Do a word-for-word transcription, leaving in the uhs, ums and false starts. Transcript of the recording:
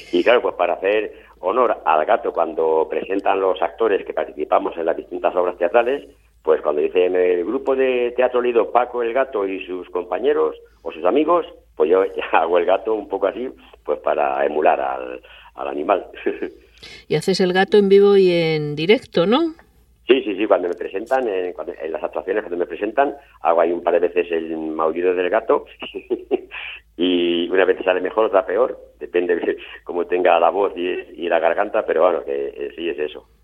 Y claro, pues para hacer honor al gato cuando presentan los actores que participamos en las distintas obras teatrales, pues cuando dicen el grupo de Teatro Lido Paco el Gato y sus compañeros o sus amigos, pues yo hago el gato un poco así, pues para emular al, al animal. Y haces el gato en vivo y en directo, ¿no? Sí, sí, sí, cuando me presentan, en, cuando, en las actuaciones cuando me presentan, hago ahí un par de veces el maullido del gato y una vez sale mejor, otra peor, depende de cómo tenga la voz y, y la garganta, pero bueno, que eh, sí es eso.